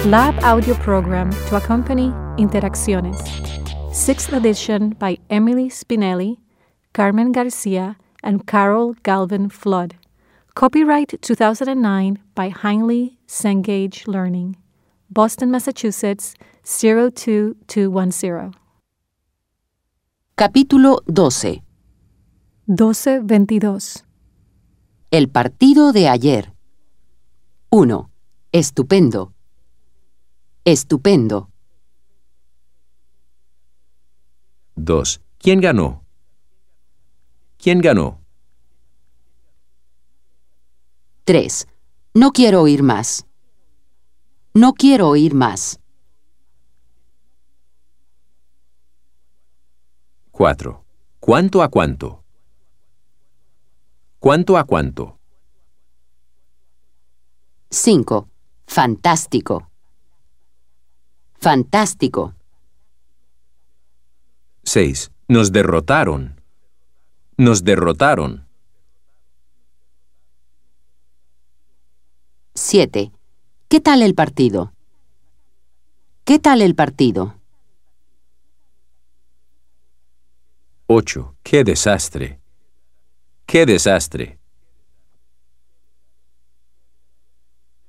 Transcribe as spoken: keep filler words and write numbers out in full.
lab audio program to accompany Interacciones. Sixth edition by Emily Spinelli, Carmen Garcia, and Carol Galvin Flood. Copyright two thousand nine by Heinle Cengage Learning. Boston, Massachusetts, zero two two one zero. Capítulo doce. doce veintidós. El partido de ayer. uno. Estupendo. Estupendo. dos. ¿Quién ganó? ¿Quién ganó? tres. No quiero oír más. No quiero oír más. cuatro. ¿Cuánto a cuánto? ¿Cuánto a cuánto? cinco. Fantástico. Fantástico. seis. Nos derrotaron. Nos derrotaron. siete. ¿Qué tal el partido? ¿Qué tal el partido? ocho. ¡Qué desastre! ¡Qué desastre!